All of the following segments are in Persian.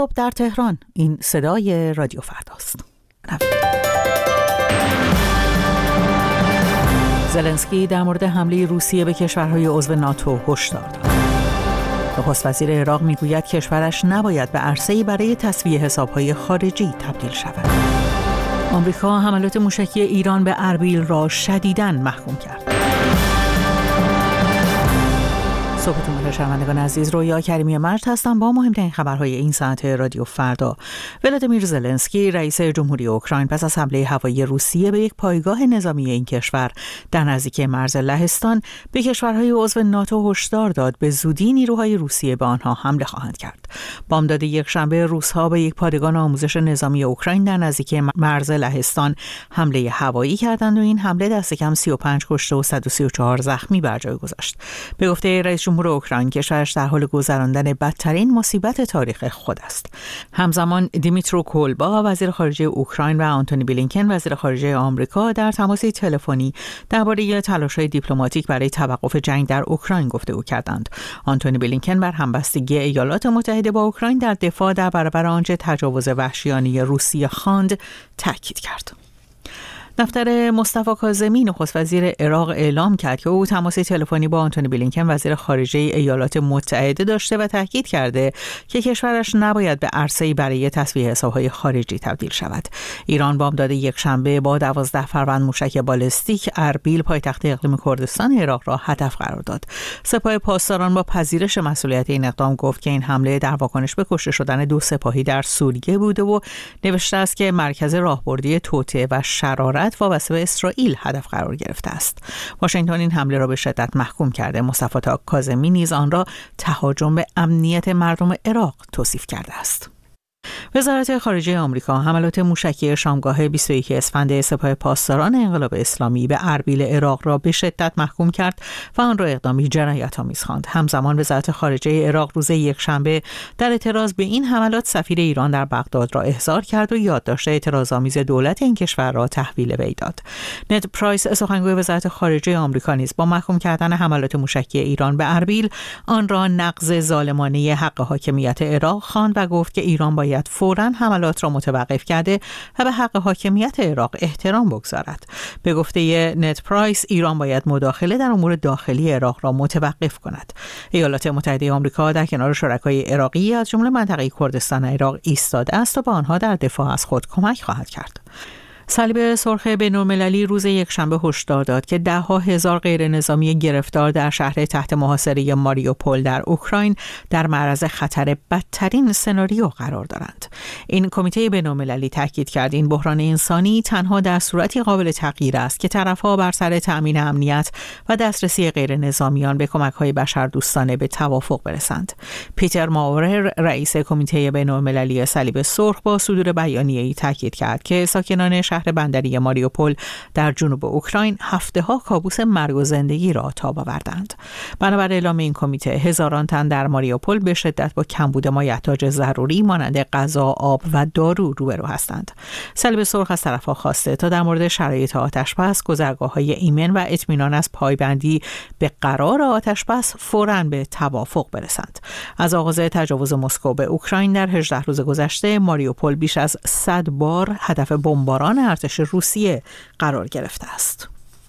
در تهران، این صدای رادیو فرداست. زلنسکی در مورد حمله روسیه به کشورهای عضو ناتو هشدار داد. نخست وزیر عراق میگوید کشورش نباید به عرصه‌ای برای تسویه حساب‌های خارجی تبدیل شود. آمریکا حملات موشکی ایران به اربیل را شدیداً محکوم کرد. صبحتون بخیر شنوندگان عزیز، رویا کریمی مرد هستم با مهمترین خبرهای این ساعت رادیو فردا. ولادیمیر زلنسکی رئیس جمهوری اوکراین پس از حمله هوایی روسیه به یک پایگاه نظامی این کشور در نزدیک مرز لهستان به کشورهای عضو ناتو هشدار داد به زودی نیروهای روسیه به آنها حمله خواهند کرد. بامداد یکشنبه روس‌ها به یک پادگان آموزش نظامی اوکراین در نزدیک مرز لهستان حمله هوایی کردند و این حمله دست کم 35 کشته و 134 زخمی بر جای گذاشت. به گفته رئیس جمهور اوکراین کشورش در حال گذراندن بدترین مصیبت تاریخ خود است. همزمان دیمیترو کولبا وزیر خارجه اوکراین و آنتونی بلینکن وزیر خارجه آمریکا در تماسی تلفنی درباره تلاش‌های دیپلماتیک برای توقف جنگ در اوکراین گفتگو کردند. آنتونی بلینکن بر همبستگی ایالات متحده با اوکراین در دفاع در برابر آنچه تجاوز وحشیانه روسیه خواند تاکید کرد. دفتر مصطفی کاظمی نخست وزیر عراق اعلام کرد که او تماسی تلفنی با آنتونی بلینکن وزیر خارجه ایالات متحده داشته و تاکید کرده که کشورش نباید به عرصه‌ای برای تسویه حساب‌های خارجی تبدیل شود. ایران بامداد یکشنبه با 12 فروند موشک بالستیک اربیل پایتخت اقلیم کردستان عراق را هدف قرار داد. سپاه پاسداران با پذیرش مسئولیت این اقدام گفت که این حمله در واکنش به کشته شدن 2 سپاهی در سوریه بوده و نوشته است که مرکز راهبردی توطئه و شرارت وابسته به اسرائیل هدف قرار گرفته است. واشنگتن این حمله را به شدت محکوم کرده. مصطفی کاظمی نیز آن را تهاجم به امنیت مردم عراق توصیف کرده است. وزارت خارجه آمریکا حملات موشکی شامگاه 21 اسفند سپاه پاسداران انقلاب اسلامی به اربیل عراق را به شدت محکوم کرد و آن را اقدامی جنایت‌آمیز خواند. همزمان وزارت خارجه عراق روز یکشنبه در اعتراض به این حملات سفیر ایران در بغداد را احضار کرد و یادداشت اعتراض‌آمیز دولت این کشور را تحویل وی داد. نت پرایس سخنگوی وزارت خارجه آمریکا نیز با محکوم کردن حملات موشکی ایران به اربیل آن را نقض ظالمانه حق حاکمیت عراق خواند و گفت که ایران باید فوراً حملات را متوقف کرده و به حق حاکمیت عراق احترام بگذارد. به گفته نت پرایس ایران باید مداخله در امور داخلی عراق را متوقف کند. ایالات متحده آمریکا در کنار شرکای عراقی از جمله منطقه کردستان عراق ایستاده است و به آنها در دفاع از خود کمک خواهد کرد. صلیب سرخ بین‌المللی روز یکشنبه هشدار داد که 10,000 غیر نظامی گرفتار در شهر تحت محاصره ماریوپول در اوکراین در معرض خطر بدترین سناریو قرار دارند. این کمیته بین‌المللی تاکید کرد این بحران انسانی تنها در صورتی قابل تغییر است که طرف‌ها بر سر تأمین امنیت و دسترسی غیر نظامیان به کمک‌های بشردوستانه به توافق برسند. پیتر ماورر رئیس کمیته بین‌المللی صلیب سرخ با صدور بیانیه‌ای تاکید کرد که ساکنان شهر بندری ماریوپول در جنوب اوکراین هفته‌ها کابوس مرگ و زندگی را تاب آوردند. بنابر اعلام این کمیته هزاران تن در ماریوپول به شدت با کمبود مایحتاج ضروری مانند غذا، آب و دارو روبرو هستند. صلیب سرخ از طرف‌ها خواسته تا در مورد شرایط آتش‌بس، گذرگاه‌های ایمن و اطمینان از پایبندی به قرار آتش‌بس فوراً به توافق برسند. از آغاز تجاوز مسکو به اوکراین در 18 روز گذشته ماریوپول بیش از 100 بار هدف بمباران ارتش روسیه قرار گرفته است.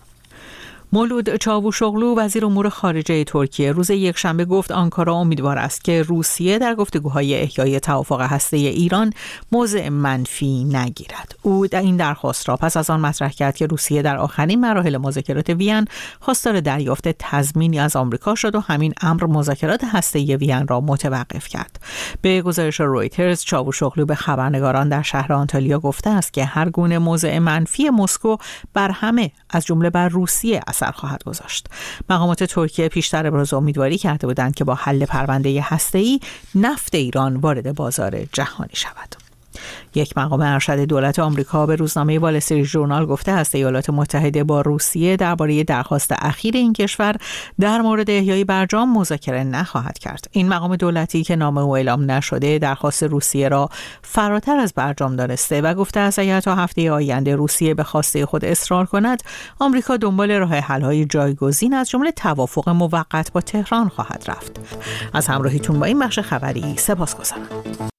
مولود چاوشوغلو وزیر امور خارجه ترکیه روز یکشنبه گفت آنکارا امیدوار است که روسیه در گفتگوهای احیای توافق هسته‌ای ایران موضع منفی نگیرد. او این درخواست را پس از آن مطرح کرد که روسیه در آخرین مراحل مذاکرات وین خواستار دریافت تضمینی از آمریکا شد و همین امر مذاکرات هسته‌ای وین را متوقف کرد. به گزارش رویترز چاوشوغلو به خبرنگاران در شهر آنتالیا گفته است که هر گونه موضع منفی مسکو بر همه از جمله بر روسیه اثر خواهد گذاشت. مقامات ترکیه پیشتر ابراز امیدواری کرده بودند که با حل پرونده هسته‌ای نفت ایران وارد بازار جهانی شود. یک مقام ارشد دولت آمریکا به روزنامه وال استریت ژورنال گفته است ایالات متحده با روسیه درباره درخواست اخیر این کشور در مورد احیای برجام مذاکره نخواهد کرد. این مقام دولتی که نام او اعلام نشده درخواست روسیه را فراتر از برجام دانسته و گفته است اگر تا هفته آینده روسیه به خواسته خود اصرار کند آمریکا دنبال راه حل‌های جایگزین از جمله توافق موقت با تهران خواهد رفت. از همراهیتون با این بخش خبری سپاسگزارم.